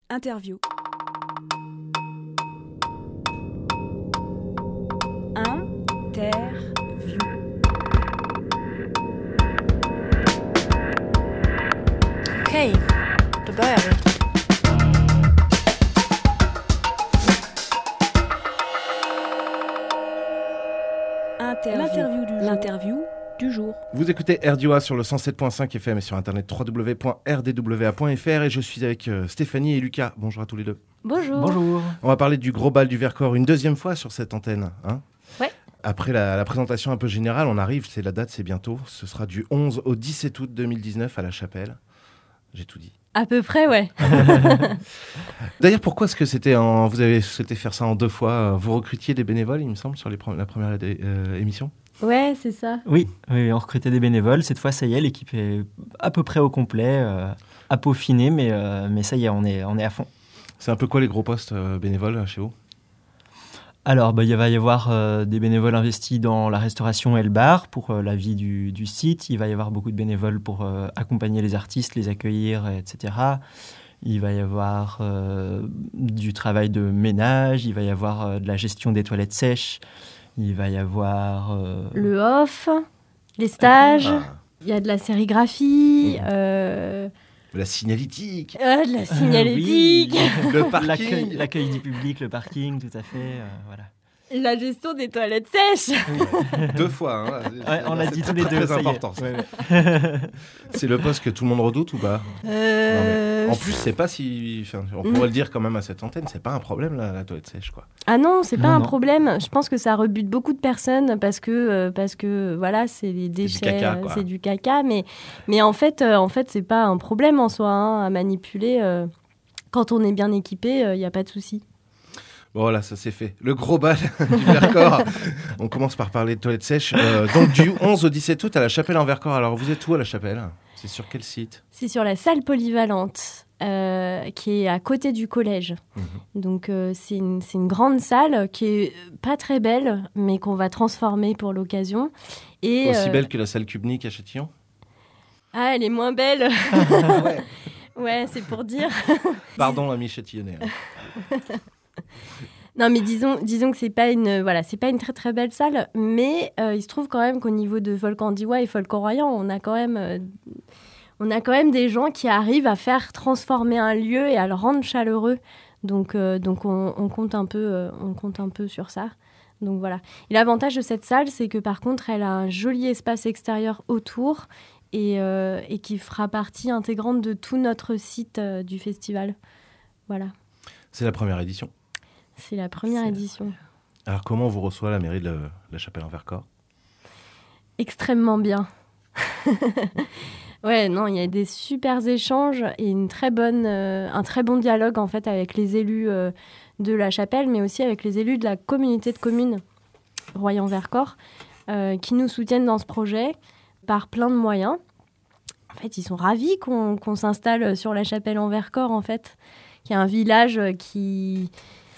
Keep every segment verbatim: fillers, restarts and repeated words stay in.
Interview. Interview. Okej, då börjar vi. Interview. L'interview du jour. L'interview du jour. Vous écoutez R D O A sur le cent sept point cinq F M et sur internet w w w point r d w a point f r et je suis avec euh, Stéphanie et Lucas. Bonjour à tous les deux. Bonjour. Bonjour. On va parler du gros bal du Vercors une deuxième fois sur cette antenne. Hein Ouais. Après la, la présentation un peu générale, on arrive, c'est la date, c'est bientôt. Ce sera du onze au dix-sept août deux mille dix-neuf à La Chapelle. J'ai tout dit. À peu près, ouais. D'ailleurs, pourquoi est-ce que c'était en... vous avez souhaité faire ça en deux fois? Vous recrutiez des bénévoles, il me semble, sur les pre- la première euh, émission? Ouais, c'est ça. Oui, oui, on recrutait des bénévoles. Cette fois, ça y est, l'équipe est à peu près au complet, euh, à peaufiner, mais, euh, mais ça y est, on est, on est à fond. C'est un peu quoi les gros postes euh, bénévoles chez vous? Alors, bah, il va y avoir euh, des bénévoles investis dans la restauration et le bar pour euh, la vie du, du site. Il va y avoir beaucoup de bénévoles pour euh, accompagner les artistes, les accueillir, et cetera. Il va y avoir euh, du travail de ménage, il va y avoir euh, de la gestion des toilettes sèches, il va y avoir... euh, Le off, les stages, Ah, il y a de la sérigraphie, Mmh. euh, la signalétique, euh, de la signalétique, oui. le parking. l'accueil, l'accueil du public, le parking, tout à fait, euh, voilà. la gestion des toilettes sèches. Deux fois. Hein. Ouais, on l'a C'est dit très, tous les très deux, ça y est. important. ça. Ouais, ouais. C'est le poste que tout le monde redoute ou pas? Euh, Non, mais en plus, c'est pas si. Enfin, on Mm. pourrait le dire quand même à cette antenne, c'est pas un problème la, la toilette sèche, quoi. Ah non, c'est pas Non, un non. problème. Je pense que ça rebute beaucoup de personnes parce que, euh, parce que voilà, c'est les déchets, caca, euh, quoi. c'est du caca. Mais, mais en fait, euh, en fait, c'est pas un problème en soi hein, à manipuler. euh, quand on est bien équipé, il n'y a pas de souci. Bon, voilà, ça c'est fait. Le gros bal du Vercors. On commence par parler de toilettes sèches. Euh, donc, du onze au dix-sept août à La Chapelle en Vercors. Alors, vous êtes où à La Chapelle? C'est sur quel site? C'est sur la salle polyvalente euh, qui est à côté du collège. Mhm. Donc euh, c'est une, c'est une grande salle qui est pas très belle, mais qu'on va transformer pour l'occasion. Et, Aussi euh, belle que la salle Cubnik à Châtillon? Ah, elle est moins belle. Ah ouais. Ouais, c'est pour dire. Pardon, l'ami châtillonnais. hein. Non, mais disons, disons que c'est pas une, voilà, c'est pas une très très belle salle, mais euh, il se trouve quand même qu'au niveau de Volcan d'Iwa et Volcan Royan, on a quand même, euh, on a quand même des gens qui arrivent à faire transformer un lieu et à le rendre chaleureux. Donc, euh, donc on, on compte un peu, euh, on compte un peu sur ça. Donc voilà. Et l'avantage de cette salle, c'est que par contre, elle a un joli espace extérieur autour et, euh, et qui fera partie intégrante de tout notre site euh, du festival. Voilà. C'est la première édition. C'est la première C'est- édition. Alors, comment on vous reçoit la mairie de La, la Chapelle en Vercors? Extrêmement bien. Ouais, non, il y a des super échanges et une très bonne, euh, un très bon dialogue en fait avec les élus euh, de La Chapelle, mais aussi avec les élus de la communauté de communes Royan-Vercors, euh, qui nous soutiennent dans ce projet par plein de moyens. En fait, ils sont ravis qu'on, qu'on s'installe sur La Chapelle en Vercors, en fait, qui est un village qui...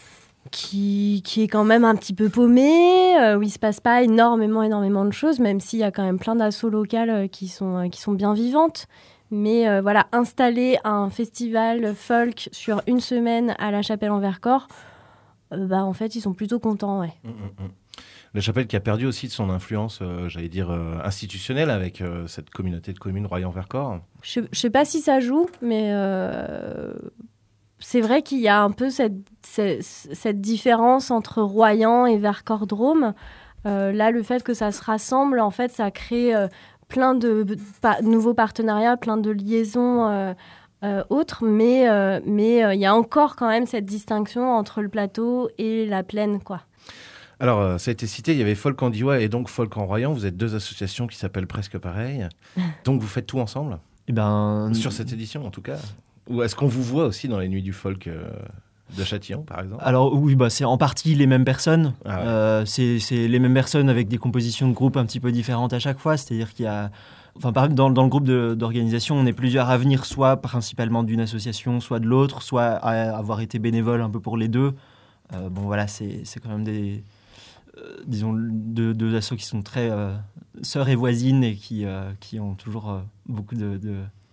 Qui, qui est quand même un petit peu paumé, euh, où il ne se passe pas énormément, énormément de choses, même s'il y a quand même plein d'assauts locales euh, qui, sont, euh, qui sont bien vivantes. Mais euh, voilà, installer un festival folk sur une semaine à La Chapelle en Vercors, euh, bah, en fait, ils sont plutôt contents, ouais. Hum, hum, hum. La Chapelle qui a perdu aussi de son influence, euh, j'allais dire, euh, institutionnelle avec euh, cette communauté de communes Royan-Vercors. Je ne sais pas si ça joue, mais euh, c'est vrai qu'il y a un peu cette, cette, cette différence entre Royan et Vercors-Drôme. Euh, là, le fait que ça se rassemble, en fait, ça crée euh, plein de pa- nouveaux partenariats, plein de liaisons euh, euh, autres, mais euh, mais euh, il y a encore quand même cette distinction entre le plateau et la plaine, quoi. Alors, euh, ça a été cité, il y avait Folk en Diois et donc Folk en Royan. Vous êtes deux associations qui s'appellent presque pareil. Donc, vous faites tout ensemble? Eh ben, Sur cette édition, en tout cas? Ou est-ce qu'on vous voit aussi dans les nuits du folk euh, de Châtillon, par exemple? alors oui, bah, c'est en partie les mêmes personnes. Ah ouais. Euh, c'est, c'est les mêmes personnes avec des compositions de groupe un petit peu différentes à chaque fois. C'est-à-dire qu'il y a... Enfin, par exemple, dans, dans le groupe de, d'organisation, on est plusieurs à venir, soit principalement d'une association, soit de l'autre, soit à avoir été bénévole un peu pour les deux. Euh, bon, voilà, c'est, c'est quand même des... Euh, disons, deux, deux assos qui sont très euh, sœurs et voisines et qui, euh, qui ont toujours euh, beaucoup de... de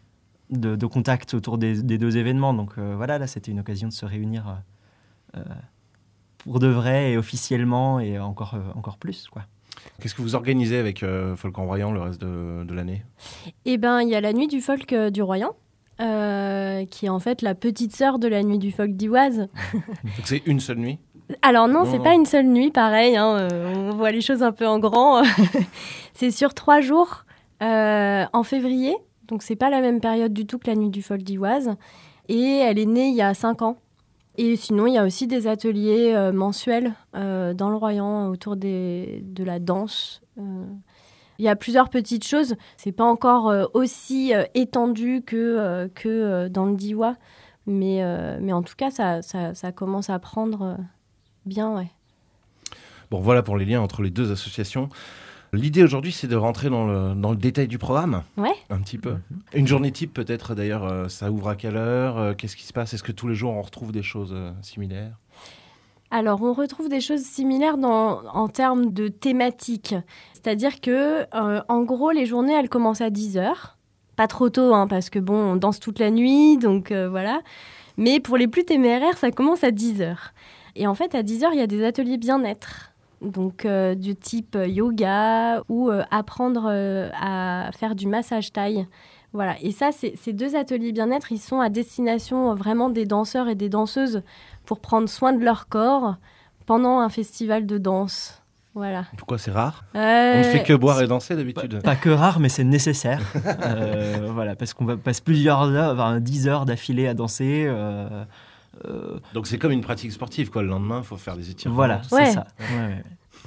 de, de contact autour des, des deux événements. Donc euh, voilà, là, c'était une occasion de se réunir euh, pour de vrai et officiellement et encore, euh, encore plus, quoi. Qu'est-ce que vous organisez avec euh, Folk en Royan le reste de, de l'année ? Eh ben, il y a la nuit du folk euh, du Royan, euh, qui est en fait la petite sœur de la nuit du folk d'Ivoise. Donc c'est une seule nuit ? Alors non, Non, c'est non. pas une seule nuit, pareil, hein, euh, on voit les choses un peu en grand. C'est sur trois jours euh, en février, donc c'est pas la même période du tout que la nuit du folk d'Ivoise. Et elle est née il y a cinq ans. Et sinon, il y a aussi des ateliers euh, mensuels euh, dans le Royan autour des, de la danse. Euh, il y a plusieurs petites choses. C'est pas encore euh, aussi euh, étendu que, euh, que euh, dans le Diois, mais, euh, mais en tout cas, ça, ça, ça commence à prendre euh, bien, ouais. Bon, voilà pour les liens entre les deux associations. L'idée aujourd'hui, c'est de rentrer dans le, dans le détail du programme, Ouais. un petit peu. Une journée type, peut-être, d'ailleurs, euh, ça ouvre à quelle heure ? euh, Qu'est-ce qui se passe ? Est-ce que tous les jours, on retrouve des choses euh, similaires ? Alors, on retrouve des choses similaires dans, en termes de thématique. C'est-à-dire que, euh, en gros, les journées, elles commencent à dix heures. Pas trop tôt, hein, parce que, bon, on danse toute la nuit, donc euh, voilà. Mais pour les plus téméraires, ça commence à dix heures. Et en fait, à dix heures, il y a des ateliers bien-être. Donc, euh, du type yoga ou euh, apprendre euh, à faire du massage thaï. Voilà. Et ça, c'est, ces deux ateliers bien-être, ils sont à destination euh, vraiment des danseurs et des danseuses pour prendre soin de leur corps pendant un festival de danse. Voilà. Pourquoi c'est rare ? Euh, On ne fait que boire et danser, Pas, d'habitude. pas que rare, mais c'est nécessaire. Euh, voilà, parce qu'on va passer plusieurs heures, enfin, dix heures d'affilée à danser. Euh, euh, Donc c'est comme une pratique sportive, quoi. Le lendemain, il faut faire des étirements. voilà, Ouais. c'est ça. Ouais, ouais.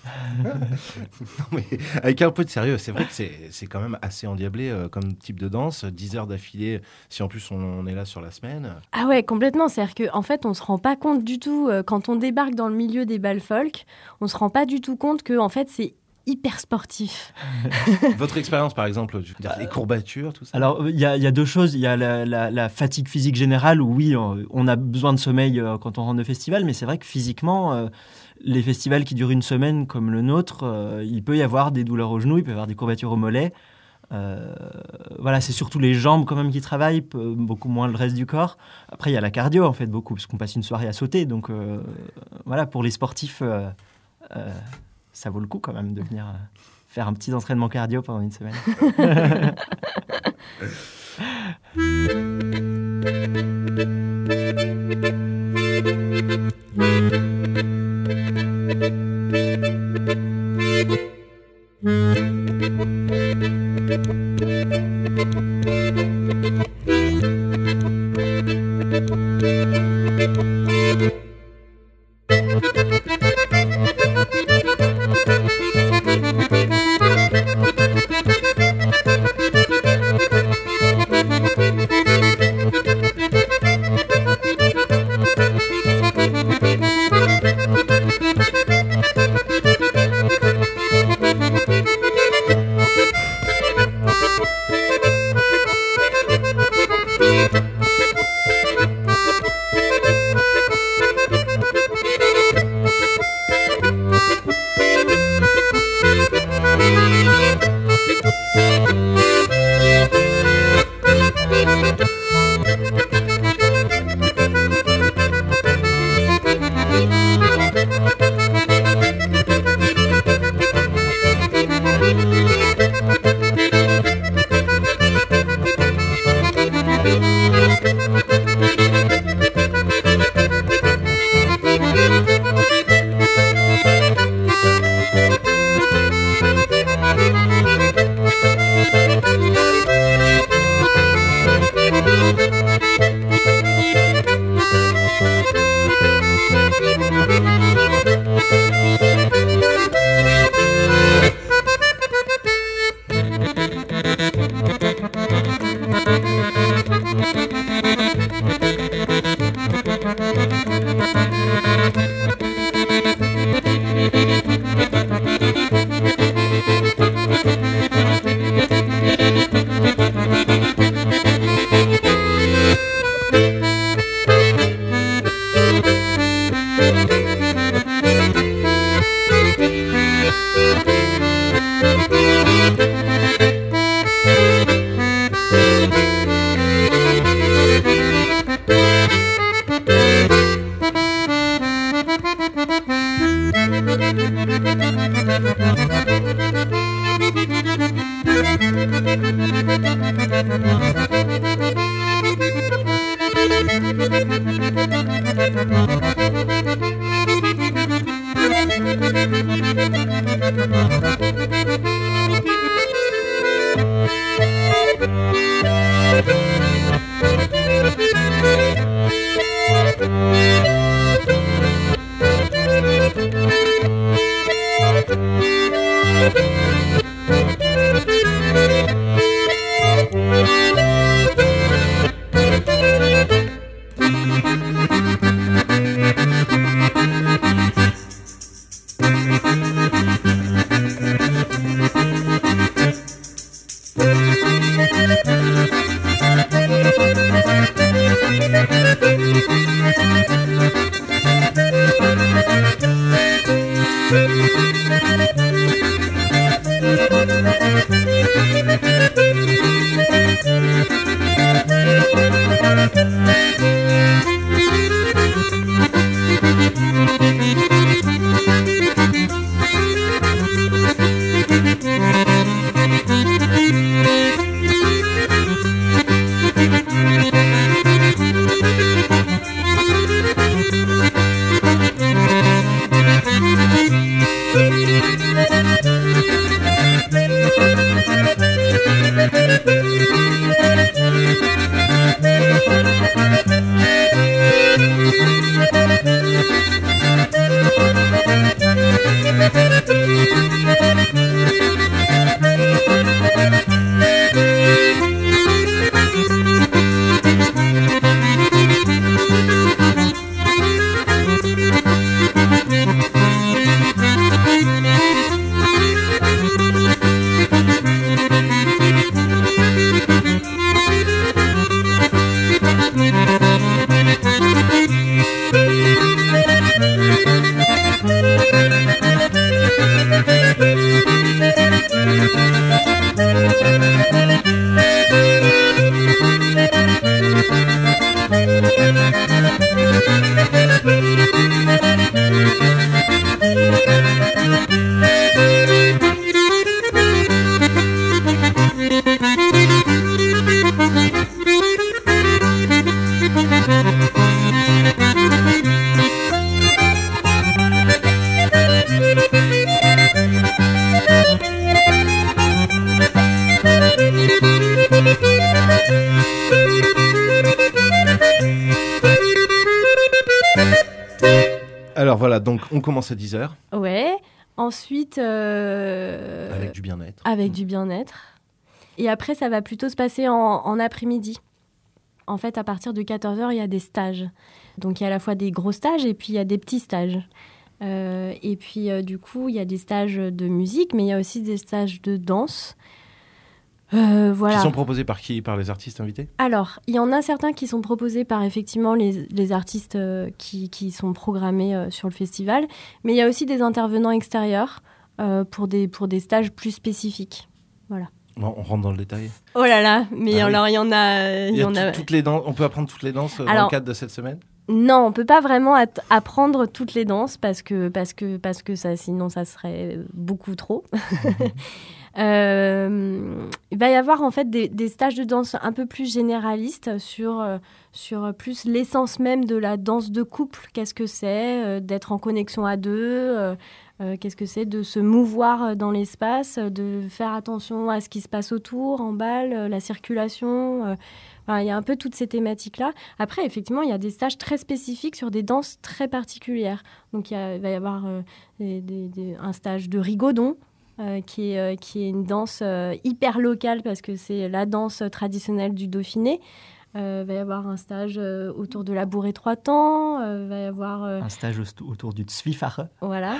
Non, mais avec un peu de sérieux, c'est vrai que c'est, c'est quand même assez endiablé euh, comme type de danse. dix heures d'affilée, si en plus on, on est là sur la semaine. Ah ouais, complètement. C'est-à-dire qu'en fait, on ne se rend pas compte du tout, euh, quand on débarque dans le milieu des bals folk, on ne se rend pas du tout compte que en fait, c'est hyper sportif. Votre expérience, par exemple, je veux dire, les courbatures, tout ça. Alors, il y, a- il y a deux choses. Il y a la, la- la fatigue physique générale, où oui, on, on a besoin de sommeil euh, quand on rentre de festival, mais c'est vrai que physiquement, euh, les festivals qui durent une semaine comme le nôtre, euh, il peut y avoir des douleurs aux genoux, il peut y avoir des courbatures aux mollets. Euh, voilà, c'est surtout les jambes quand même qui travaillent, peu- beaucoup moins le reste du corps. Après, il y a la cardio, en fait, beaucoup, parce qu'on passe une soirée à sauter. Donc, euh, voilà, pour les sportifs, euh, euh, ça vaut le coup quand même de venir euh, faire un petit entraînement cardio pendant une semaine. Alors voilà, donc on commence à dix heures. Ouais. Ensuite... euh, Avec du bien-être. Avec du bien-être. Et après, ça va plutôt se passer en, en après-midi. En fait, à partir de quatorze heures, il y a des stages. Donc, il y a à la fois des gros stages et puis il y a des petits stages. Euh, et puis, euh, du coup, il y a des stages de musique, mais il y a aussi des stages de danse. Euh, voilà. Qui sont proposés par qui? Par les artistes invités? Alors, il y en a certains qui sont proposés par effectivement les, les artistes euh, qui, qui sont programmés euh, sur le festival, mais il y a aussi des intervenants extérieurs euh, pour, des, pour des stages plus spécifiques. Voilà. Bon, on rentre dans le détail. Oh là là, mais Ah oui. alors il y en a... Il y a en tout- a... toutes les danses. On peut apprendre toutes les danses euh, dans Alors- le cadre de cette semaine? Non, on peut pas vraiment at- apprendre toutes les danses parce que, parce que, parce que ça, sinon ça serait beaucoup trop. Euh, il va y avoir en fait des, des stages de danse un peu plus généralistes sur, euh, sur plus l'essence même de la danse de couple. Qu'est-ce que c'est euh, d'être en connexion à deux euh, euh, Qu'est-ce que c'est de se mouvoir dans l'espace, de faire attention à ce qui se passe autour, en balle, euh, la circulation euh, enfin, il y a un peu toutes ces thématiques-là. Après, effectivement, il y a des stages très spécifiques sur des danses très particulières. Donc, il, y a, il va y avoir euh, des, des, des, un stage de rigodon, Euh, qui, est, euh, qui est une danse euh, hyper locale parce que c'est la danse traditionnelle du Dauphiné. Il euh, va y avoir un stage euh, autour de la bourrée trois temps. Il euh, va y avoir... Euh... Un stage au- autour du Zwiefach, Voilà.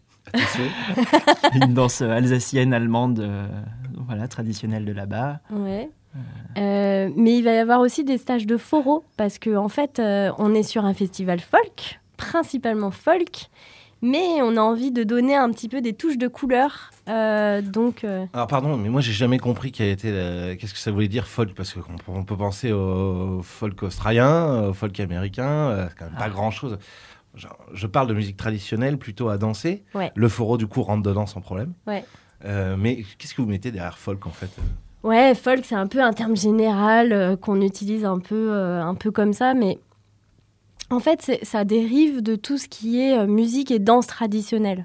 une danse alsacienne, allemande, euh, voilà, traditionnelle de là-bas. Ouais. Euh, mais il va y avoir aussi des stages de foro parce qu'en en fait, euh, on est sur un festival folk, principalement folk. mais on a envie de donner un petit peu des touches de couleur. Euh, donc, euh... Alors pardon, mais moi j'ai jamais compris quelle était la... qu'est-ce que ça voulait dire folk, parce qu'on on peut penser au folk australien, au folk américain, euh, c'est quand même pas Ah. grand-chose. Genre, je parle de musique traditionnelle, plutôt à danser. Ouais. Le foro du coup rentre dedans sans problème. Ouais. Euh, mais qu'est-ce que vous mettez derrière folk en fait? Ouais, folk, c'est un peu un terme général euh, qu'on utilise un peu, euh, un peu comme ça, mais en fait, c'est, ça dérive de tout ce qui est euh, musique et danse traditionnelle.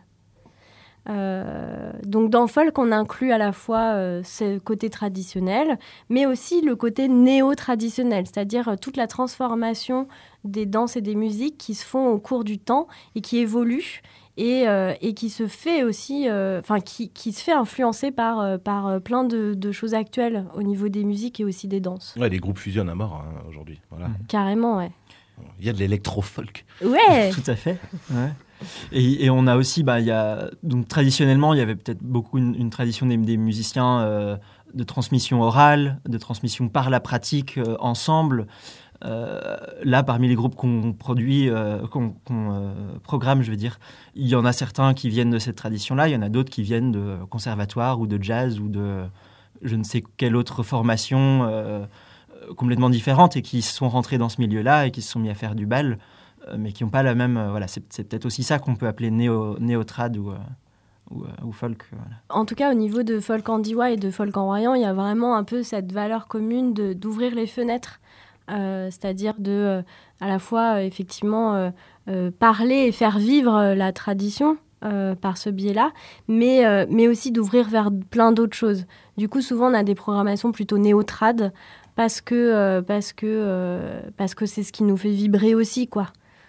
Euh, donc dans folk, on inclut à la fois euh, ce côté traditionnel, mais aussi le côté néo-traditionnel, c'est-à-dire euh, toute la transformation des danses et des musiques qui se font au cours du temps et qui évoluent et, euh, et qui se fait aussi, enfin euh, qui, qui se fait influencer par, euh, par euh, plein de, de choses actuelles au niveau des musiques et aussi des danses. Ouais, les groupes fusionnent à mort hein, aujourd'hui. Voilà. Mmh. Carrément, ouais. Il y a de l'électro-folk. Ouais. Tout à fait. Ouais. Et, et on a aussi, bah, il y a, donc traditionnellement, il y avait peut-être beaucoup une, une tradition des, des musiciens euh, de transmission orale, de transmission par la pratique euh, ensemble. Euh, là, parmi les groupes qu'on produit, euh, qu'on, qu'on euh, programme, je veux dire, il y en a certains qui viennent de cette tradition-là, il y en a d'autres qui viennent de conservatoire ou de jazz ou de je ne sais quelle autre formation euh, complètement différente et qui sont rentrés dans ce milieu-là et qui se sont mis à faire du bal, euh, mais qui n'ont pas la même... Euh, voilà, c'est, c'est peut-être aussi ça qu'on peut appeler néo, néo-trad ou, euh, ou, euh, ou folk. Voilà. En tout cas, au niveau de folk en diwa et de folk en royan, il y a vraiment un peu cette valeur commune de, d'ouvrir les fenêtres. Euh, c'est-à-dire de euh, à la fois euh, effectivement euh, euh, parler et faire vivre euh, la tradition euh, par ce biais-là, mais, euh, mais aussi d'ouvrir vers plein d'autres choses. Du coup, souvent, on a des programmations plutôt néo-trad parce que, euh, parce, que, euh, parce que c'est ce qui nous fait vibrer aussi, quoi.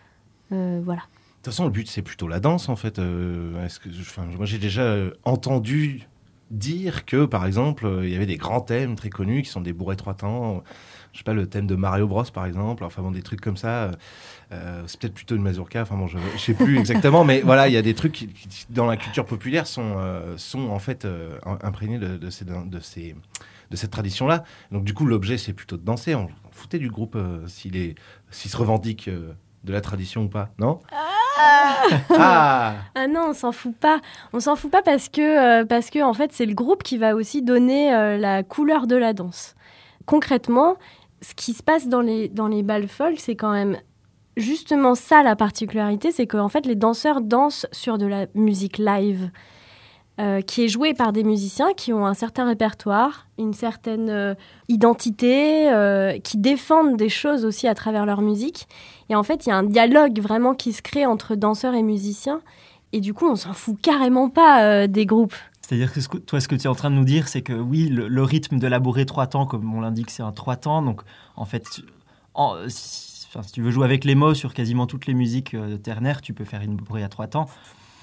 Euh, voilà. De toute façon, le but, c'est plutôt la danse, en fait. Euh, est-ce que, enfin, moi, j'ai déjà euh, entendu dire que, par exemple, euh, il y avait des grands thèmes très connus qui sont des bourrées trois temps. Je sais pas, le thème de Mario Bros, par exemple. Enfin, bon, des trucs comme ça. Euh, c'est peut-être plutôt une mazurka. Enfin, bon, je ne sais plus exactement. Mais voilà, il y a des trucs qui, qui, dans la culture populaire, sont, euh, sont en fait euh, imprégnés de, de, ces, de, ces, de cette tradition-là. Donc, du coup, l'objet, c'est plutôt de danser. On, on foutait du groupe euh, s'il, est, s'il se revendique euh, de la tradition ou pas, non? Ah, ah ah non, on s'en fout pas. On s'en fout pas parce que, euh, parce que en fait, c'est le groupe qui va aussi donner euh, la couleur de la danse. Concrètement, ce qui se passe dans les, dans les bals folk, c'est quand même justement ça la particularité, c'est qu'en fait, les danseurs dansent sur de la musique live euh, qui est jouée par des musiciens qui ont un certain répertoire, une certaine euh, identité, euh, qui défendent des choses aussi à travers leur musique. Et en fait, il y a un dialogue vraiment qui se crée entre danseurs et musiciens. Et du coup, on s'en fout carrément pas euh, des groupes. C'est-à-dire que ce que, toi, ce que tu es en train de nous dire, c'est que oui, le, le rythme de la bourrée trois temps, comme on l'indique, c'est un trois temps. Donc, en fait, en, si, enfin, si tu veux jouer avec les mots sur quasiment toutes les musiques euh, ternaires, tu peux faire une bourrée à trois temps.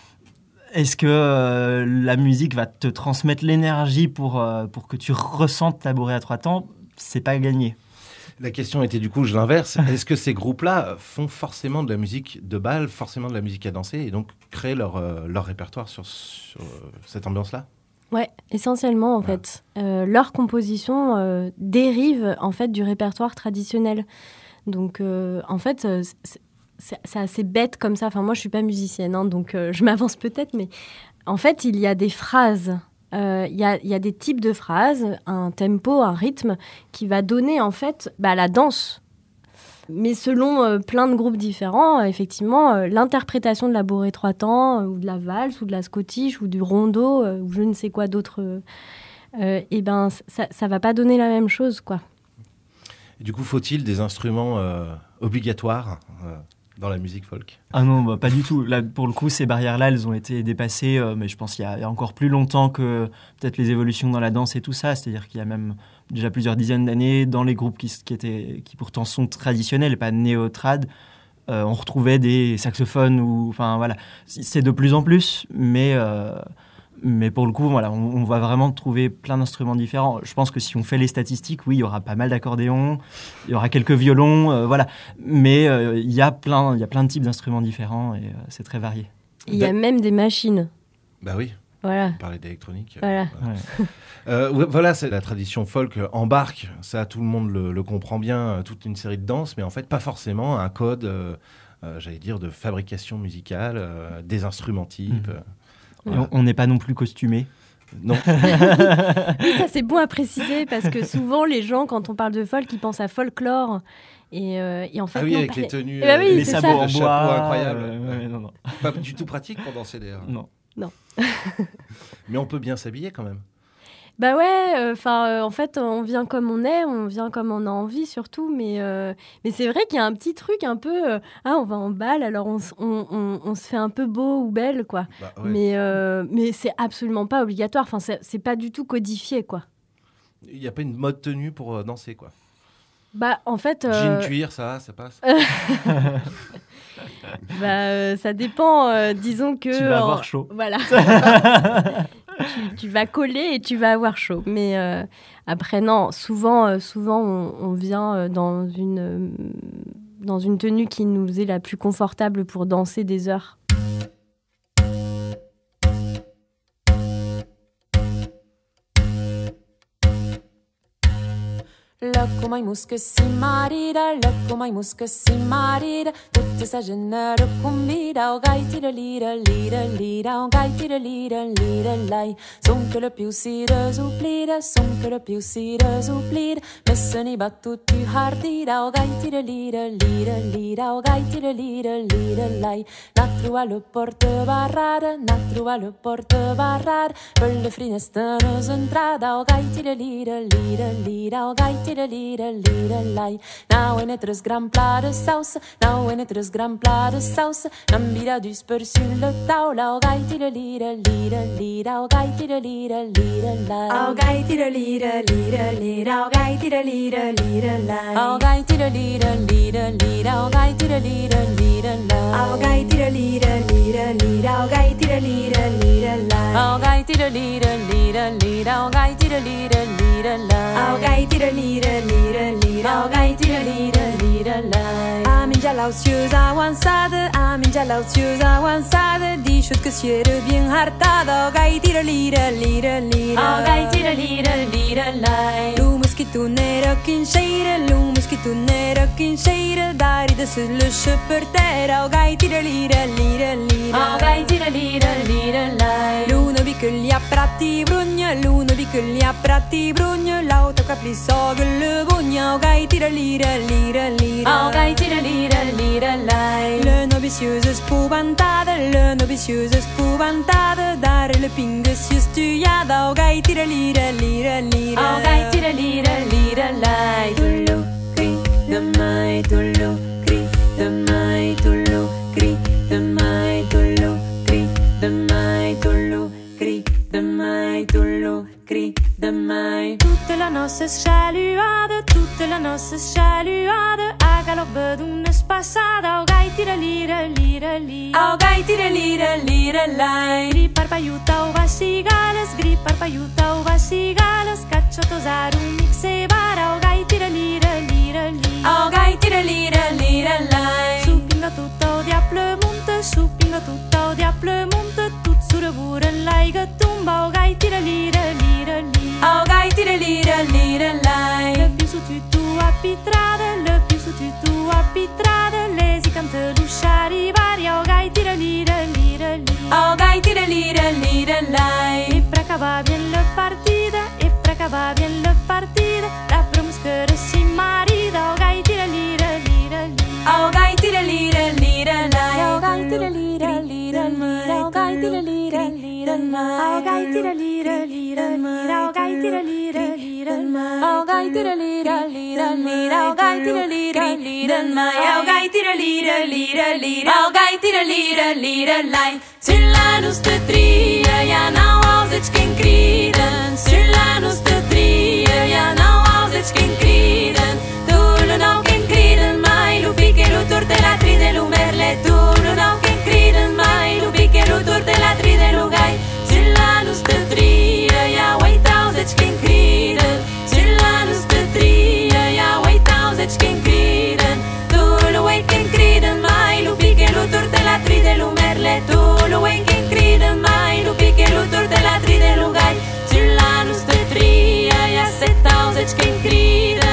Est-ce que euh, la musique va te transmettre l'énergie pour, euh, pour que tu ressentes ta bourrée à trois temps? C'est pas gagné. La question était du coup, je l'inverse. Est-ce que ces groupes-là font forcément de la musique de bal, forcément de la musique à danser, et donc créent leur, euh, leur répertoire sur, sur euh, cette ambiance-là? Ouais, essentiellement en Ouais. fait. Euh, leur composition euh, dérive en fait du répertoire traditionnel. Donc euh, en fait, euh, c'est, c'est, c'est assez bête comme ça. Enfin moi, je suis pas musicienne, hein, donc euh, je m'avance peut-être, mais en fait, il y a des phrases. Il euh, y, a, y a des types de phrases, un tempo, un rythme qui va donner en fait bah, la danse. Mais selon euh, plein de groupes différents, euh, effectivement, euh, l'interprétation de la bourrée trois temps, euh, ou de la valse, ou de la scottish, ou du rondo, euh, ou je ne sais quoi d'autre, euh, euh, et ben ça, ça va pas donner la même chose, quoi. Et du coup, faut-il des instruments euh, obligatoires euh, dans la musique folk? Ah non, bah, pas du tout. Là, pour le coup, ces barrières-là, elles ont été dépassées, euh, mais je pense qu'il y a, il y a encore plus longtemps que peut-être les évolutions dans la danse et tout ça. C'est-à-dire qu'il y a même déjà plusieurs dizaines d'années, dans les groupes qui, qui, étaient, qui pourtant sont traditionnels et pas néo-trad, euh, on retrouvait des saxophones ou... Enfin, voilà. C'est de plus en plus, mais... Euh, Mais pour le coup, voilà, on, on va vraiment trouver plein d'instruments différents. Je pense que si on fait les statistiques, oui, il y aura pas mal d'accordéons, il y aura quelques violons, euh, voilà. Mais euh, il y a plein, il y a plein de types d'instruments différents et euh, c'est très varié. Il y a même des machines. Bah oui, Voilà. on parlait d'électronique. Voilà. Ouais. Euh, ouais, voilà, c'est la tradition folk embarque, ça tout le monde le, le comprend bien, toute une série de danses, mais en fait pas forcément un code, euh, euh, j'allais dire, de fabrication musicale, euh, des instruments types. Mmh. euh, Et voilà. on n'est pas non plus costumé. Non. Oui, ça c'est bon à préciser parce que souvent les gens quand on parle de folk ils pensent à folklore et, euh, et en fait Ah oui, non, avec pas- les tenues, Eh ben oui, euh, Les c'est sabots ça. en le chapeau bois. incroyable. euh, ouais, non, non. Pas du tout pratique pour danser d'ailleurs. non. Mais on peut bien s'habiller quand même. Bah ouais, enfin euh, en fait on vient comme on est, on vient comme on a envie surtout, mais euh, mais c'est vrai qu'il y a un petit truc un peu euh, ah on va en bal alors on, s- on, on, on se fait un peu beau ou belle quoi, Bah, ouais. mais euh, mais c'est absolument pas obligatoire, enfin c'est, c'est pas du tout codifié quoi. Il n'y a pas une mode tenue pour euh, danser quoi. Bah en fait euh, Jean cuir, ça, ça passe. bah euh, ça dépend, euh, disons que Tu vas en- avoir chaud. Voilà. tu, tu vas coller et tu vas avoir chaud. Mais euh, après, non, souvent, euh, souvent on, on vient euh, dans, une, euh, dans une tenue qui nous est la plus confortable pour danser des heures. Locco mai muscă si marida, locco mai muscă si marida. Tutte sa genere convida, o gai tira lira, lira, lira, o gai tira lira, lira, lai. Son che le più si resuplida, son che le più si resuplida. Messe nei battuti hardida, o gai tira lira, lira, lira, o gai tira lira, lira, lai. Na trua le porte barrada, na trua le porte barrada. Per le finestre entrada, o gai tira lira, lira, lira, o gai tira lira, lira, lai. Now in het rus gran plat de sauce, now in het rus gran plat de sauce. N'en bira du spur sur le taula, o gai tira lira, lira, lira, o gai tira lira, lira, lai. O gai tira lira, lira, lira, o gai tira lira, lira, lai. O gai tira lira, lira, lira, o gai tira lira, lira, lai. O gai tira lira, lira, lira, o gai tira lira, lira, lai. O gai tira lira, lira, lira, o gai tira lira, lira, lai. O gai tira lira, lira, lira, o gai tira lira, lira, lai. A minha lauciosa avançada, a minha lauciosa avançada, diz que se era bem hartada. O gai tira lira, lira, lira. O gai tira lira, lira, lai. Lu mosquito nera quincheira, lu mosquito nera quincheira, dari da se luxe per terra. O gai tira lira, lira, lira. O gai tira lira, lira, lai. L'uno biccheglia prati brugna, l'uno biccheglia prati brugna, l'auto capli sogel bugna. O gai tira lira, lira, lira. O gai tira lira, lira, lai. Le noviciosa spuvantata, le noviciosa spuvantata, dare le pingue si stuiata. O gai tira lira, lira, lira. O gai tira lira, lira, lai. Tu lo cri de mai, tu lo cri de mai, tu lo cri de mai, tu lo cri de mai, tu lo cri de mai, tu lo cri de mai. Toute la noce scialuada, toute la noce scialuada, a galoppa d'una spassata. O gai tira lira, lira, lira. O gai tira lira, lira, lai. Gripar paiuta o vasigales, gripar paiuta o vasigales, cacciotosar un mix e vara. O gai tira lira, lira, lira. O gai tira lira, lira, lai. Supinga tutta o diable monte, supinga tutta o diable monte, tut sur buren laiga tumba. O gai tira lira, lira, lira. O gai tira lira, lira, lai. Le più su tu a pitrade, le più su tu a pitrade, lesi cante lusciari varia. O gai tira lira, lira, lira. O gai tira lira, lira, lai. E precava bien le partida, e precava bien le partida, la promuscăre si marida. O gai tira lira, lira, lira. O gai tira lira, lira, lai. O gai tira lira, lira, lira. O gai tira lira, lira, lai. O gai tira lira, lira, lira. O gai tira lira, lira, lira. O gai tira lira, lira, lira. O gai tira lira, lira, lai. O gai tira lira, lira, lira. O gai tira lira, lira, lai. Sulla nostra tria, ja nou als het geen krieden. Sulla nostra tria, ja nou als het geen krieden. Tu nou geen krieden, mai lupi che lu torte la tri de lu merle. Tu nou geen krieden, mai lupi che lu torte la tri de lu gai. Sulla nostra tria, ja wait als het geen krieden. Sulla nostra tria, ja wait als het geen krieden. Tu lu wait geen krieden, mai lupi che lu torte la tri de lu merle. Tu lu wait geen krieden, mai lupi che lu torte la tri de lu gai. Sulla nostra tria, ja set als het geen krieden.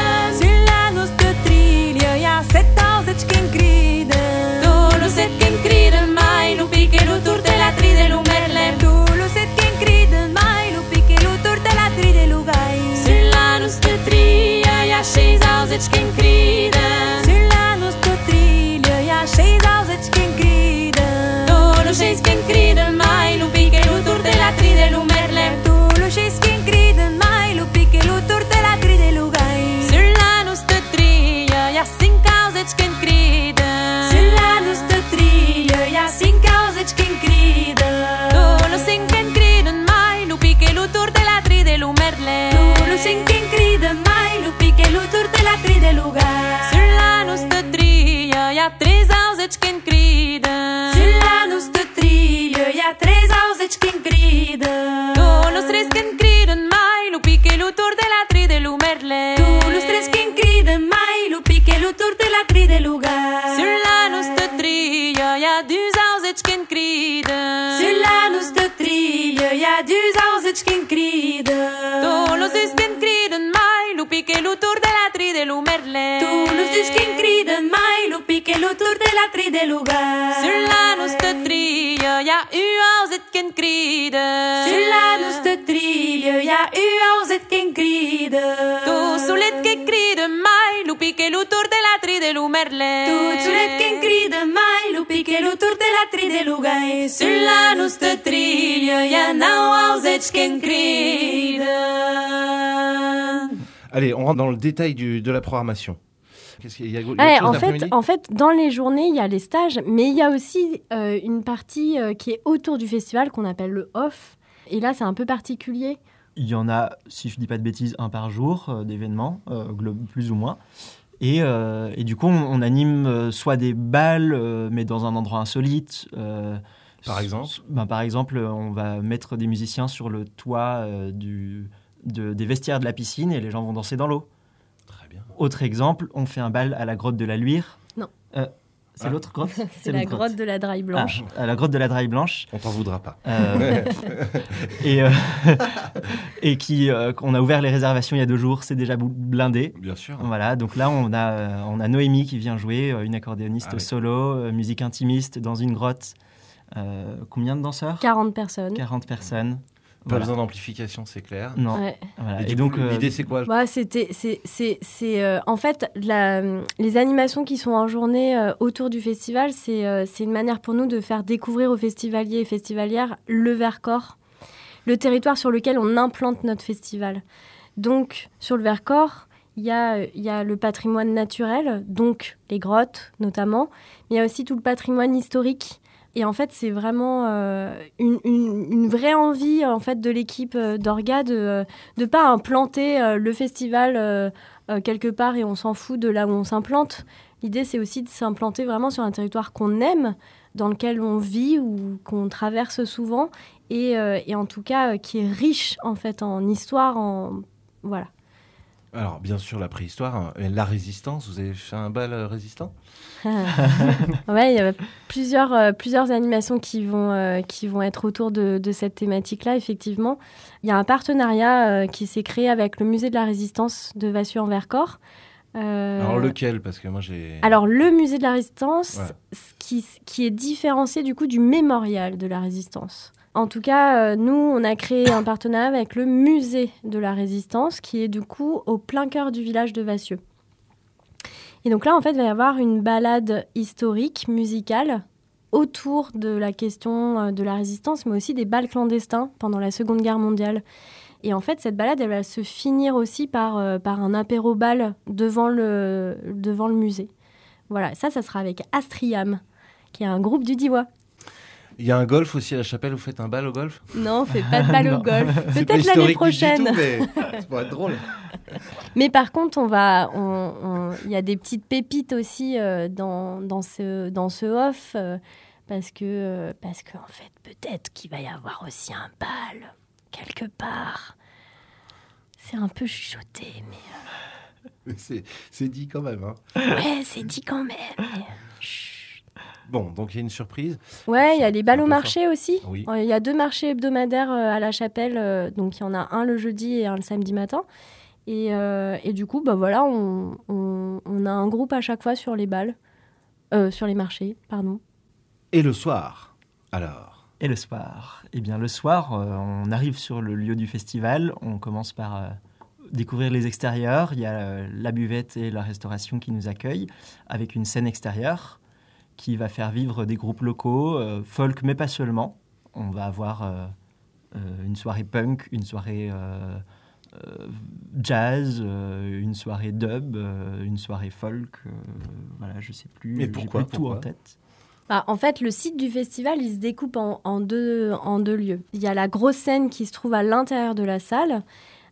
cinquin crida mai, lo pique lo turte la crida lugar. Sulla nostra tria hi ha tres ausets que en criden. Sulla nostra trilha hi ha tres ausets que en crida. Tu los tres que en criden mai, lo pique lo turte la crida lo merle. Tu los tres que en crida mai, lo pique lo turte la crida lugar. Sulla nostra tria hi ha dus ausets que en criden. Sulla nostra trilha hi ha dus ausets que en crida. Tu los dus que en criden mai, lo pique lo turte la crida lo merle. Tu los dus que en crida mai, lo pique lo turte la crida lugar. Sulla nostra tria hi ha u auset que en criden. Sulla nostra trilha hi ha u ausets que en crida. Tu solet que criden mai, lo pique lo turte la crida lo merle. Tu solet que en crida mai, lo pique lo turte la crida lugar. Sulla nostra trilha hi ha nou ausets que en crida. Allez, on rentre dans le détail du, de la programmation. Qu'est-ce qu'il y a, il y a autre Ouais, chose en, l'après-midi fait, en fait, dans les journées, il y a les stages, mais il y a aussi euh, une partie euh, qui est autour du festival qu'on appelle le off. Et là, c'est un peu particulier. Il y en a, si je ne dis pas de bêtises, un par jour euh, d'événements, euh, glo- plus ou moins. Et, euh, et du coup, on, on anime euh, soit des balles, euh, mais dans un endroit insolite. euh, Par exemple s- ben, Par exemple, on va mettre des musiciens sur le toit euh, du, de- des vestiaires de la piscine et les gens vont danser dans l'eau. Très bien. Autre exemple, on fait un bal à la grotte de la Luire. Non. Euh, c'est Ah. l'autre grotte C'est la l'autre grotte de la Draille Blanche. Ah, à la grotte de la Draille Blanche. On t'en voudra pas. Euh, et euh, et qui, euh, on a ouvert les réservations il y a deux jours, c'est déjà bou- blindé. Bien sûr. Voilà, donc là on a, euh, on a Noémie qui vient jouer, euh, une accordéoniste Ah oui. solo, euh, musique intimiste dans une grotte. Euh, combien de danseurs quarante personnes. quarante personnes. Pas Voilà. besoin d'amplification, c'est clair. Non. Ouais. Voilà. Et, Et, du donc coup, euh, l'idée, c'est quoi Bah, c'était, c'est, c'est, c'est, euh, en fait, la, les animations qui sont en journée euh, autour du festival, c'est, euh, c'est une manière pour nous de faire découvrir aux festivaliers et festivalières le Vercors, le territoire sur lequel on implante notre festival. Donc, sur le Vercors, il y a, il y a le patrimoine naturel, donc les grottes notamment, mais il y a aussi tout le patrimoine historique. Et en fait, c'est vraiment euh, une, une, une vraie envie en fait, de l'équipe euh, d'Orga de ne pas implanter euh, le festival euh, euh, quelque part et on s'en fout de là où on s'implante. L'idée, c'est aussi de s'implanter vraiment sur un territoire qu'on aime, dans lequel on vit ou qu'on traverse souvent, et, euh, et en tout cas euh, qui est riche en fait en histoire, en voilà. Alors, bien sûr, la préhistoire, hein, et la résistance. Vous avez fait un bal euh, résistant Ouais, il y a plusieurs, euh, plusieurs animations qui vont, euh, qui vont être autour de, de cette thématique-là, effectivement. Il y a un partenariat euh, qui s'est créé avec le Musée de la Résistance de Vassieux-en-Vercors. Euh, Alors, lequel Parce que moi, j'ai... alors, le Musée de la Résistance, Ouais. ce qui, qui est différencié du coup du Mémorial de la Résistance. En tout cas, euh, nous, on a créé un partenariat avec le Musée de la Résistance, qui est du coup au plein cœur du village de Vassieux. Et donc là, en fait, il va y avoir une balade historique, musicale, autour de la question euh, de la résistance, mais aussi des bals clandestins pendant la Seconde Guerre mondiale. Et en fait, cette balade, elle va se finir aussi par, euh, par un apéro-bal devant le, devant le musée. Voilà, ça, ça sera avec Astriam, qui est un groupe du Diois. Il y a un golf aussi à la chapelle. Vous faites un bal au golf Non, on fait pas de bal au Non. golf. C'est pas Peut-être l'année historique prochaine. du tout, mais ça pourrait être drôle. Mais par contre, on va, on, on- il y a des petites pépites aussi euh, dans, dans, ce, dans ce off, euh, parce que, euh, parce qu'en fait, peut-être qu'il va y avoir aussi un bal, quelque part. C'est un peu chuchoté, mais Mais C'est, c'est dit quand même. Hein. euh, ouais, c'est dit quand même. mais, chut. Bon, donc il y a une surprise. Ouais, il y a les balles Un au peu marché aussi. Oui. Euh, Il y a deux marchés hebdomadaires euh, à la chapelle, euh, donc il y en a un le jeudi et un le samedi matin. Et, euh, et du coup, bah voilà, on, on, on a un groupe à chaque fois sur les balles, euh, sur les marchés, pardon. Et le soir, alors Et le soir Eh bien, le soir, euh, on arrive sur le lieu du festival. On commence par euh, découvrir les extérieurs. Il y a euh, la buvette et la restauration qui nous accueillent, avec une scène extérieure qui va faire vivre des groupes locaux, euh, folk, mais pas seulement. On va avoir euh, euh, une soirée punk, une soirée euh, euh, jazz, euh, une soirée dub, euh, une soirée folk. euh, voilà, je sais plus. Mais j'ai pourquoi, plus tout en pourquoi tête. Bah, en fait, le site du festival, il se découpe en, en deux, en deux lieux. Il y a la grosse scène qui se trouve à l'intérieur de la salle,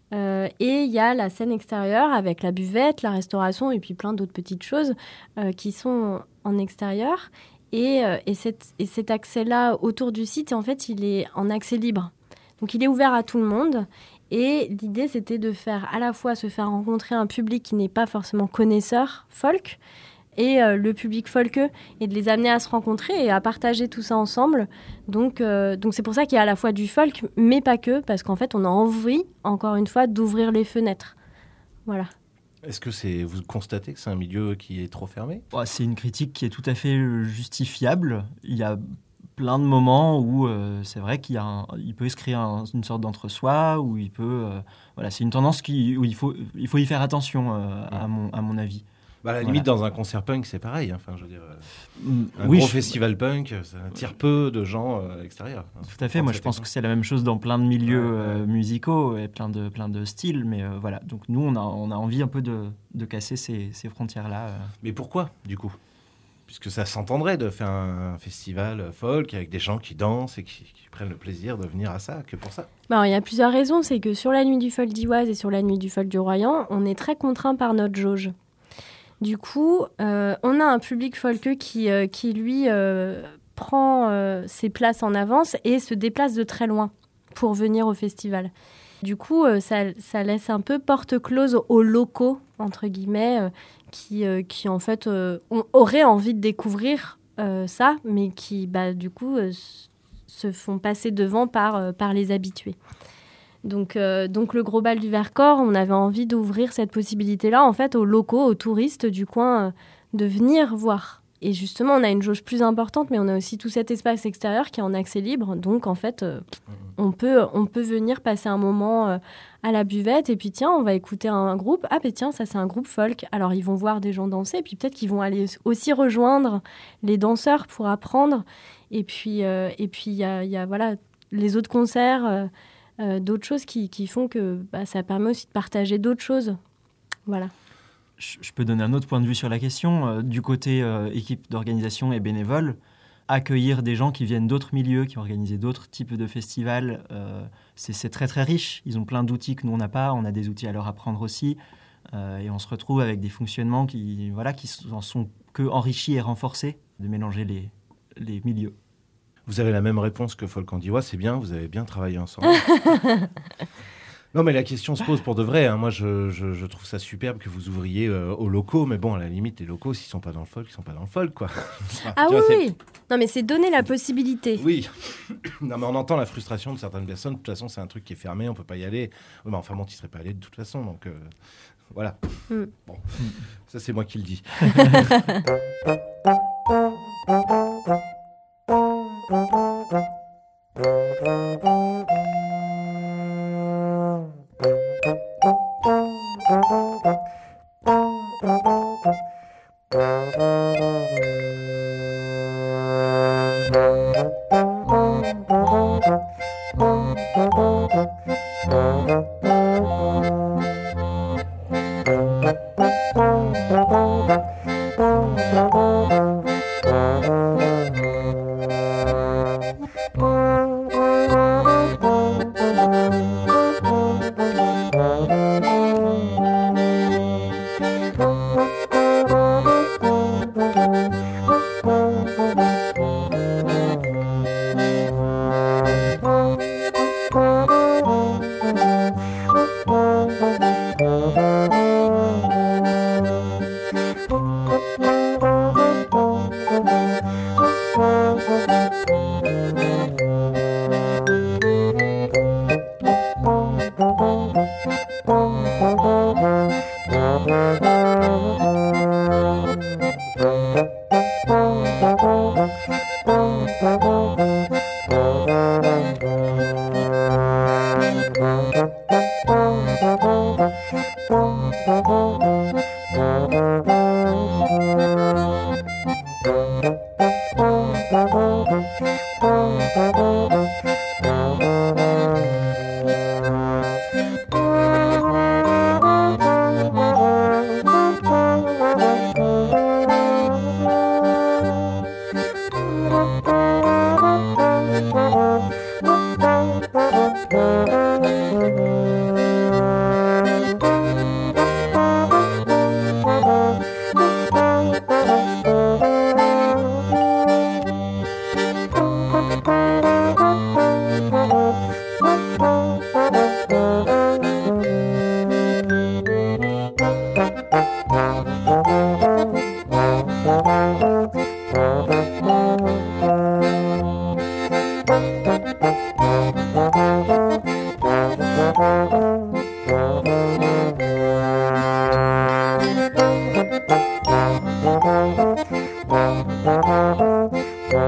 Euh, et il y a la scène extérieure avec la buvette, la restauration et puis plein d'autres petites choses euh, qui sont en extérieur. Et, euh, et, cette, et cet accès-là autour du site, en fait, il est en accès libre. Donc, il est ouvert à tout le monde. Et l'idée, c'était de faire à la fois se faire rencontrer un public qui n'est pas forcément connaisseur folk et euh, le public folkeux, et de les amener à se rencontrer et à partager tout ça ensemble. Donc, euh, donc c'est pour ça qu'il y a à la fois du folk, mais pas que, parce qu'en fait, on a envie, encore une fois, d'ouvrir les fenêtres. Voilà. Est-ce que c'est, vous constatez que c'est un milieu qui est trop fermé ? Bah, c'est une critique qui est tout à fait justifiable. Il y a plein de moments où euh, c'est vrai qu'il y a un, il peut se créer un, une sorte d'entre-soi, où il peut... Euh, voilà, c'est une tendance qui, où il faut, il faut y faire attention, euh, à, mon, à mon avis. Bah, à la Voilà. limite, dans un concert punk, c'est pareil. Hein. Enfin, je veux dire, Mm, un oui, gros je- festival punk, ça attire peu de gens euh, extérieurs. Tout à fait. Moi, je pense que c'est la même chose dans plein de milieux Ouais, ouais. euh, musicaux et plein de, plein de styles. Mais euh, voilà. Donc, nous, on a, on a envie un peu de, de casser ces, ces frontières-là. euh. Mais pourquoi, du coup ? Puisque ça s'entendrait de faire un festival folk avec des gens qui dansent et qui, qui prennent le plaisir de venir à ça, que pour ça. Bah, alors, il y a plusieurs raisons. C'est que sur la nuit du folk d'Ivoise et sur la nuit du folk du Royan, on est très contraint par notre jauge. Du coup, euh, on a un public folkeux qui, euh, qui lui, euh, prend euh, ses places en avance et se déplace de très loin pour venir au festival. Du coup, euh, ça, ça laisse un peu porte close aux locaux, entre guillemets, euh, qui, euh, qui, en fait, euh, on, auraient envie de découvrir euh, ça, mais qui, bah, du coup, euh, s- se font passer devant par, euh, par les habitués. Donc, euh, donc le Gros Bal du Vercors, on avait envie d'ouvrir cette possibilité-là, en fait, aux locaux, aux touristes du coin, euh, de venir voir. Et justement, on a une jauge plus importante, mais on a aussi tout cet espace extérieur qui est en accès libre. Donc, en fait, euh, on peut, on peut venir passer un moment euh, à la buvette et puis, tiens, on va écouter un groupe. Ah, ben tiens, ça, c'est un groupe folk. Alors, ils vont voir des gens danser, et puis peut-être qu'ils vont aller aussi rejoindre les danseurs pour apprendre. Et puis, euh, et puis il y a, il y a, voilà, les autres concerts... euh, Euh, d'autres choses qui, qui font que bah, ça permet aussi de partager d'autres choses. Voilà. Je je peux donner un autre point de vue sur la question. Euh, du côté euh, équipe d'organisation et bénévoles, accueillir des gens qui viennent d'autres milieux, qui ont organisé d'autres types de festivals, euh, c'est c'est très très riche. Ils ont plein d'outils que nous on n'a pas. On a des outils à leur apprendre aussi. Euh, et on se retrouve avec des fonctionnements qui, voilà, qui en sont que enrichis et renforcés de mélanger les, les milieux. Vous avez la même réponse que Folk en Diois, c'est bien, vous avez bien travaillé ensemble. Non, mais la question se pose pour de vrai. Hein. Moi, je, je, je trouve ça superbe que vous ouvriez euh, aux locaux, mais bon, à la limite, les locaux, s'ils sont pas dans le folk, ils sont pas dans le folk, quoi. Enfin, Ah tu oui, vois, c'est- oui. Non, mais c'est donner la possibilité. Oui. Non, mais on entend la frustration de certaines personnes. De toute façon, c'est un truc qui est fermé, on peut pas y aller. Ouais, mais enfin, bon, tu serais pas allé de toute façon, donc euh, voilà. Mm. Bon, ça, c'est moi qui le dis.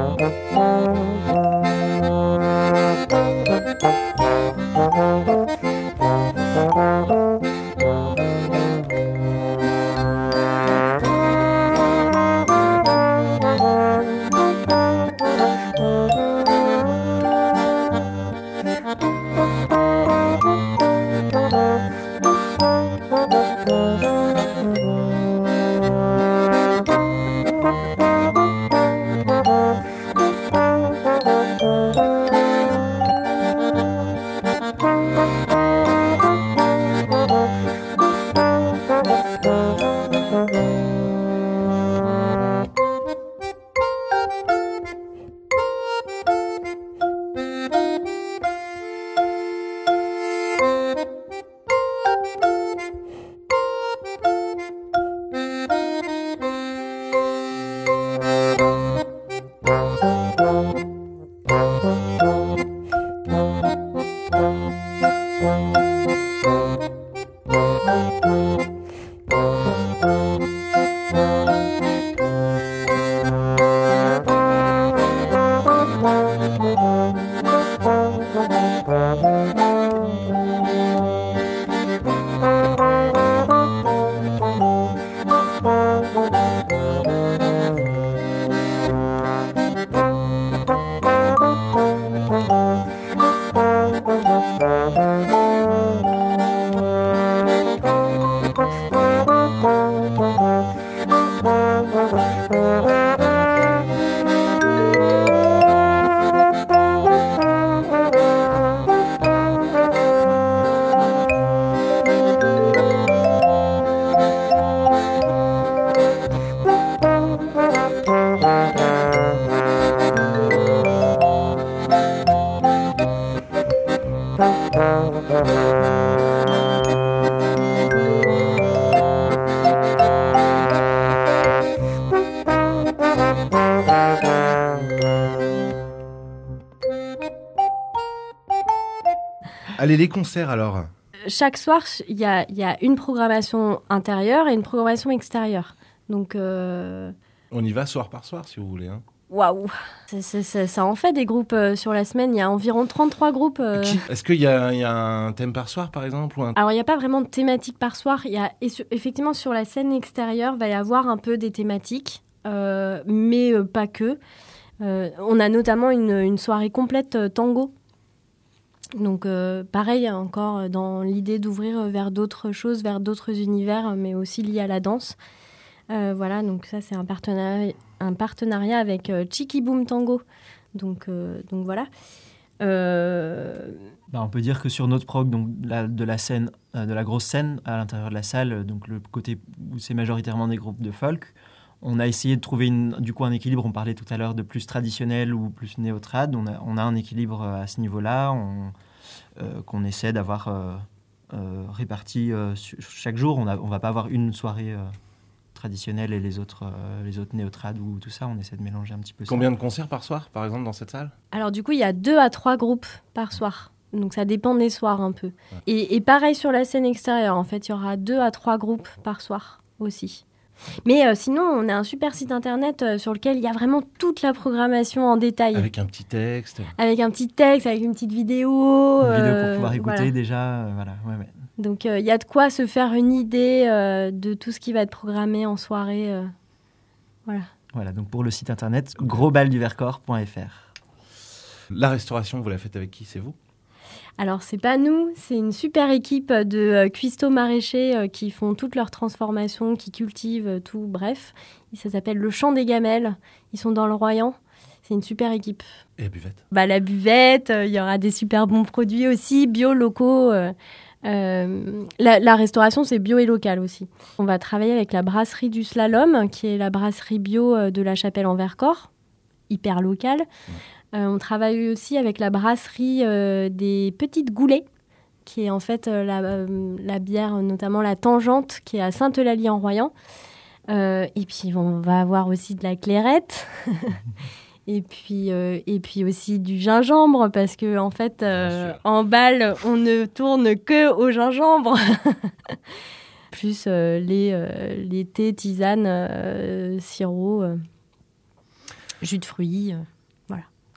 Allez, les concerts alors. Chaque soir, il y a, y a une programmation intérieure et une programmation extérieure. Donc, euh... on y va soir par soir, si vous voulez. Hein. Waouh, c'est, c'est, c'est, ça en fait des groupes euh, sur la semaine. Il y a environ trente-trois groupes. Euh... Est-ce qu'il y a, y a un thème par soir, par exemple ou un... Alors, il n'y a pas vraiment de thématique par soir. Il y a, effectivement, sur la scène extérieure, il va y avoir un peu des thématiques, euh, mais euh, pas que. Euh, on a notamment une, une soirée complète euh, tango. Donc, euh, pareil, encore dans l'idée d'ouvrir vers d'autres choses, vers d'autres univers, mais aussi liés à la danse. Euh, voilà, donc ça, c'est un partenariat, un partenariat avec euh, Chiki Boom Tango. Donc, euh, donc voilà. Euh... Bah, on peut dire que sur notre prog, donc la, de la scène, euh, de la grosse scène à l'intérieur de la salle, donc le côté où c'est majoritairement des groupes de folk, on a essayé de trouver une, du coup un équilibre. On parlait tout à l'heure de plus traditionnel ou plus néo-trad. On a, on a un équilibre à ce niveau-là on, euh, qu'on essaie d'avoir euh, euh, réparti euh, chaque jour. On ne va pas avoir une soirée euh, traditionnelle et les autres, euh, les autres néo-trad ou tout ça. On essaie de mélanger un petit peu ça. Combien de concerts par soir, par exemple, dans cette salle ? Alors du coup, il y a deux à trois groupes par soir. Donc ça dépend des soirs un peu. Ouais. Et, et pareil sur la scène extérieure. En fait, il y aura deux à trois groupes par soir aussi. Mais euh, sinon, on a un super site internet euh, sur lequel il y a vraiment toute la programmation en détail. Avec un petit texte. Avec un petit texte, avec une petite vidéo. Une vidéo euh, pour pouvoir écouter voilà. déjà. Euh, voilà. Ouais, ouais. Donc, il euh, y a de quoi se faire une idée euh, de tout ce qui va être programmé en soirée. Euh, voilà. Voilà, donc pour le site internet, gros bal du vercors point f r. La restauration, vous la faites avec qui ? C'est vous ? Alors, c'est pas nous, c'est une super équipe de euh, cuistots maraîchers euh, qui font toutes leurs transformations, qui cultivent euh, tout, bref. Ça s'appelle le Champ des Gamelles. Ils sont dans le Royan. C'est une super équipe. Et la buvette ? Bah, la buvette, il euh, y aura des super bons produits aussi, bio, locaux. Euh, euh, la, la restauration, c'est bio et local aussi. On va travailler avec la brasserie du Slalom, qui est la brasserie bio euh, de la Chapelle en Vercors, hyper locale. Ouais. Euh, on travaille aussi avec la brasserie euh, des Petites Goulets, qui est en fait euh, la, euh, la bière, notamment la Tangente, qui est à Sainte-Eulalie-en-Royan. Euh, et puis, on va avoir aussi de la clairette. et, puis, euh, et puis aussi du gingembre, parce qu'en en fait, euh, en bal, on ne tourne que au gingembre. Plus euh, les, euh, les thés, tisanes, euh, sirops, euh, jus de fruits... Euh.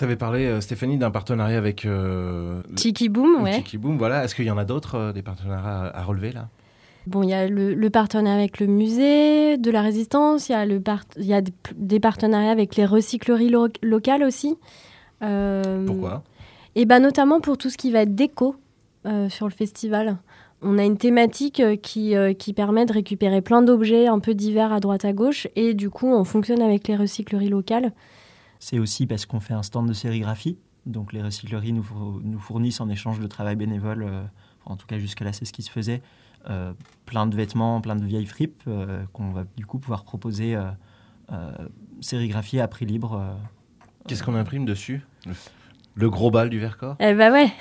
Tu avais parlé, euh, Stéphanie, d'un partenariat avec euh, Tiki Boom, le ouais. Tiki Boom. Voilà. Est-ce qu'il y en a d'autres, euh, des partenariats à, à relever là? Bon, il y a le, le partenariat avec le musée de la Résistance, il y a, le part- il y a des, des partenariats avec les recycleries lo- locales aussi. Euh, Pourquoi? Et ben notamment pour tout ce qui va être déco euh, sur le festival. On a une thématique euh, qui, euh, qui permet de récupérer plein d'objets un peu divers à droite à gauche et du coup on fonctionne avec les recycleries locales. C'est aussi parce qu'on fait un stand de sérigraphie. Donc les recycleries nous, four- nous fournissent en échange de travail bénévole, euh, en tout cas jusqu'à là c'est ce qui se faisait, euh, plein de vêtements, plein de vieilles fripes euh, qu'on va du coup pouvoir proposer euh, euh, sérigraphiées à prix libre. euh, Qu'est-ce qu'on imprime dessus? le, le gros bal du Vercors? Eh ben ouais.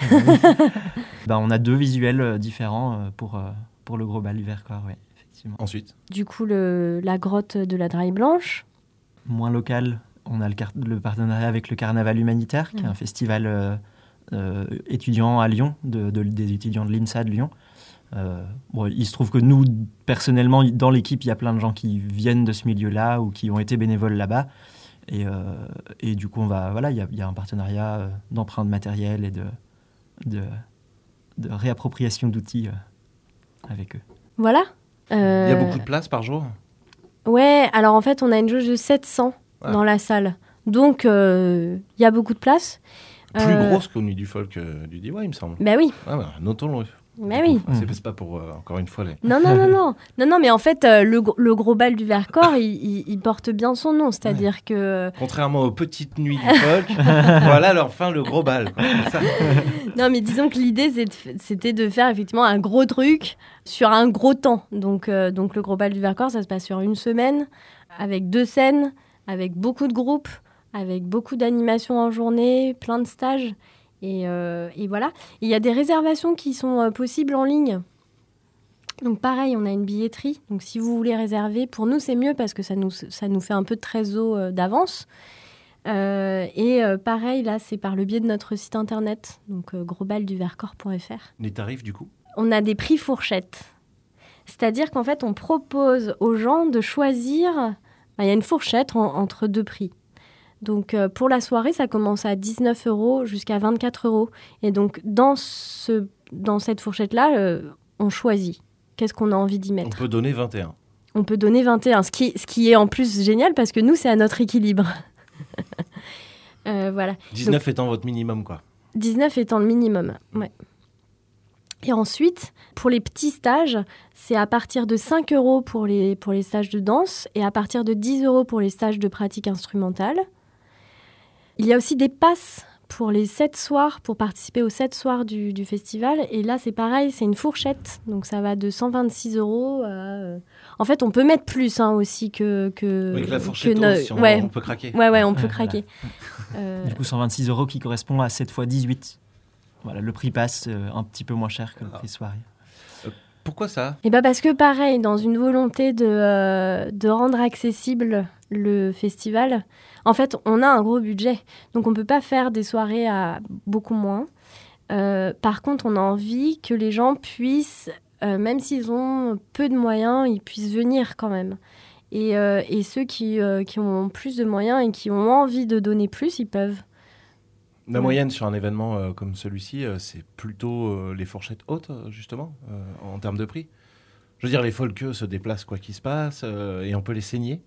Ben, on a deux visuels euh, différents euh, pour, euh, pour le gros bal du Vercors, oui, effectivement. Ensuite, Du coup le, la grotte de la Draille Blanche. Moins local, on a le, car- le partenariat avec le Carnaval Humanitaire, qui est Mhm. un festival euh, euh, étudiant à Lyon, de, de- des étudiants de l'I N S A de Lyon. Euh, bon, il se trouve que nous, personnellement, dans l'équipe, il y a plein de gens qui viennent de ce milieu-là ou qui ont été bénévoles là-bas. Et, euh, et du coup, on va, voilà, il y a, il y a un partenariat euh, d'emprunt de matériel et de, de, de réappropriation d'outils euh, avec eux. Voilà. il y a Euh, beaucoup de place par jour? Ouais, alors en fait on a une jauge de sept cents Ah. dans la salle. Donc euh, il y a beaucoup de place. Plus Euh, grosse qu'au Nuit du Folk euh, du D Y, il me semble. Bah oui, Ah bah, notons-le. bah oui. C'est c'est pas pour, euh, encore une fois, les... Non, non, non, non. Non, non, mais en fait, euh, le, gro- le gros bal du Vercors, il, il- il porte bien son nom. C'est-à-dire que... Contrairement aux petites nuits du folk, voilà leur fin, le gros bal. quoi. C'est ça. Non, mais disons que l'idée, c'est de f- c'était de faire effectivement un gros truc sur un gros temps. Donc, euh, donc le gros bal du Vercors, ça se passe sur une semaine, avec deux scènes, avec beaucoup de groupes, avec beaucoup d'animations en journée, plein de stages. Et, euh, et voilà. Il y a des réservations qui sont euh, possibles en ligne. Donc pareil, on a une billetterie. Donc si vous voulez réserver, pour nous c'est mieux parce que ça nous, ça nous fait un peu de trésor euh, d'avance. Euh, et euh, pareil, là c'est par le biais de notre site internet, donc euh, grosbalduvercors point f r. Les tarifs, du coup? On a des prix fourchettes. C'est-à-dire qu'en fait on propose aux gens de choisir... ben, il y a une fourchette en- entre deux prix. Donc euh, pour la soirée, ça commence à dix-neuf euros jusqu'à vingt-quatre euros. Et donc dans, ce, dans cette fourchette-là, euh, on choisit. Qu'est-ce qu'on a envie d'y On mettre? peut donner vingt et un. On peut donner vingt et un, ce qui, ce qui est en plus génial parce que nous, c'est à notre équilibre. Euh, voilà. dix-neuf étant votre minimum, quoi. dix-neuf étant le minimum. Ouais. Et ensuite, pour les petits stages, c'est à partir de cinq euros pour les, pour les stages de danse et à partir de dix euros pour les stages de pratique instrumentale. Il y a aussi des passes pour les sept soirs, pour participer aux sept soirs du, du festival. Et là, c'est pareil, c'est une fourchette. Donc, ça va de cent vingt-six euros à... euh, En fait, on peut mettre plus hein, aussi que... que Avec la que fourchette no- haute, si on, ouais. on peut craquer. ouais, ouais, on peut Voilà. craquer. Euh, Du coup, cent vingt-six euros qui correspond à sept fois dix-huit. Voilà, le prix passe euh, un petit peu moins cher que le prix soirée. Pourquoi ça? Et bah parce que pareil, dans une volonté de, euh, de rendre accessible le festival, en fait, on a un gros budget. Donc, on ne peut pas faire des soirées à beaucoup moins. Euh, par contre, on a envie que les gens puissent, euh, même s'ils ont peu de moyens, ils puissent venir quand même. Et, euh, et ceux qui, euh, qui ont plus de moyens et qui ont envie de donner plus, ils peuvent. La Ouais. moyenne sur un événement euh, comme celui-ci, euh, c'est plutôt euh, les fourchettes hautes, euh, justement, euh, en termes de prix. Je veux dire, les folkeux se déplacent quoi qu'il se passe euh, et on peut les saigner.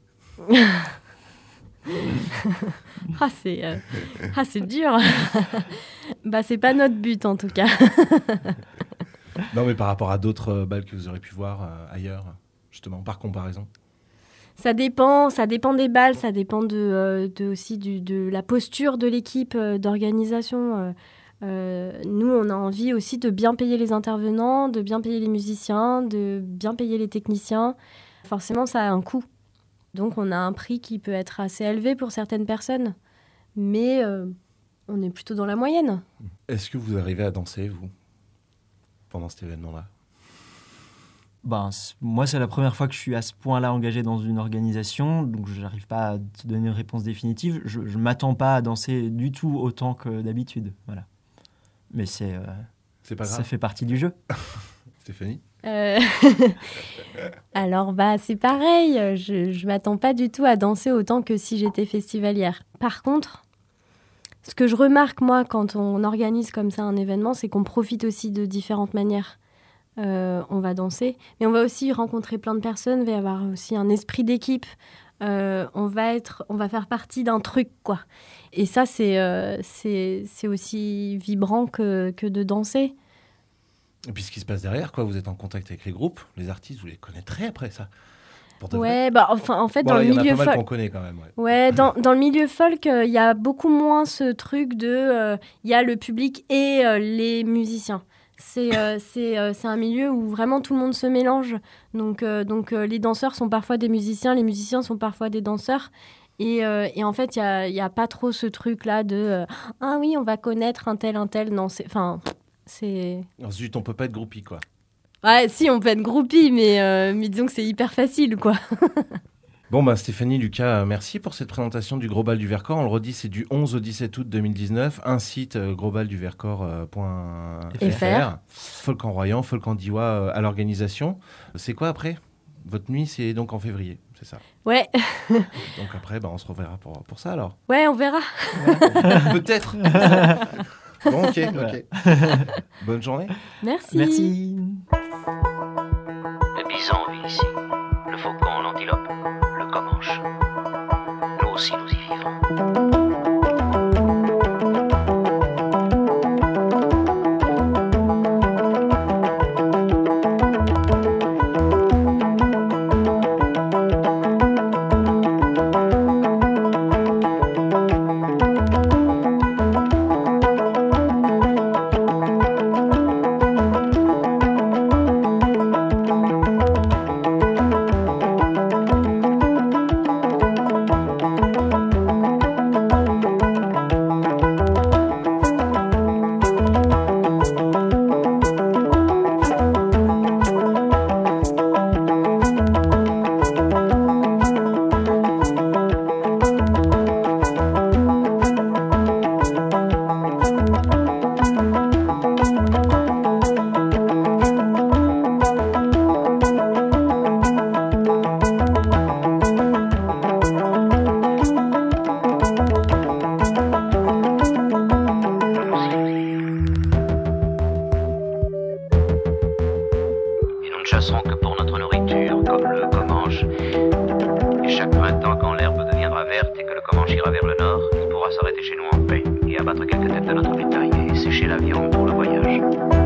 Ah, c'est, euh, ah, c'est dur. Bah, c'est pas notre but en tout cas. Non, mais par rapport à d'autres euh, balles que vous aurez pu voir euh, ailleurs, justement, par comparaison. Ça dépend, ça dépend des balles, ça dépend de, euh, de aussi du, de la posture de l'équipe euh, d'organisation. Euh, euh, nous, on a envie aussi de bien payer les intervenants, de bien payer les musiciens, de bien payer les techniciens. Forcément, ça a un coût. Donc, on a un prix qui peut être assez élevé pour certaines personnes, mais euh, on est plutôt dans la moyenne. Est-ce que vous arrivez à danser, vous, pendant cet événement-là? Ben, c- moi, c'est la première fois que je suis à ce point-là engagé dans une organisation, donc je n'arrive pas à te donner une réponse définitive. Je ne m'attends pas à danser du tout autant que d'habitude. Voilà. Mais c'est, euh, C'est pas ça grave. fait partie du jeu. Stéphanie? Euh, Alors, bah, c'est pareil. Je ne m'attends pas du tout à danser autant que si j'étais festivalière. Par contre, ce que je remarque, moi, quand on organise comme ça un événement, c'est qu'on profite aussi de différentes manières. Euh, on va danser, mais on va aussi rencontrer plein de personnes, il va y avoir aussi un esprit d'équipe. Euh, on, va être, on va faire partie d'un truc, quoi. Et ça, c'est, euh, c'est, c'est aussi vibrant que, que de danser. Et puis ce qui se passe derrière, quoi, vous êtes en contact avec les groupes, les artistes, vous les connaîtrez après ça. Pour de ouais, bah, enfin, en fait, bon, dans là, le milieu folk... Il y en a pas mal folk... qu'on connaît quand même. Ouais, ouais dans, dans le milieu folk, il euh, y a beaucoup moins ce truc de... Il euh, y a le public et euh, les musiciens. C'est, euh, c'est, euh, c'est un milieu où vraiment tout le monde se mélange. Donc, euh, donc euh, les danseurs sont parfois des musiciens, les musiciens sont parfois des danseurs. Et, euh, et en fait, il n'y a, y a pas trop ce truc-là de euh, « Ah oui, on va connaître un tel, un tel ». Non, c'est... Enfin, c'est... Ensuite, on peut pas être groupie, quoi. Ouais, si, on peut être groupie, mais, euh, mais disons que c'est hyper facile, quoi. Bon, bah, Stéphanie, Lucas, merci pour cette présentation du Gros Bal du Vercors. On le redit, c'est du onze au dix-sept août deux mille dix-neuf. Un site, euh, gros bal du vercors point f r. Folk en Royan, Folk en Diois euh, à l'organisation. C'est quoi après ? Votre nuit, c'est donc en février, c'est ça ? Ouais. Donc après, bah, on se reverra pour, pour ça, alors. Ouais, on verra. Peut-être. Bon, ok, ok. Bonne journée. Merci. Merci. Le bison vit ici, le faucon, l'antilope, le comanche. Nous aussi, nous y vivons. Que pour notre nourriture, comme le comanche. Et chaque printemps, quand l'herbe deviendra verte et que le comanche ira vers le nord, il pourra s'arrêter chez nous en paix et abattre quelques têtes de notre bétail et sécher la viande pour le voyage.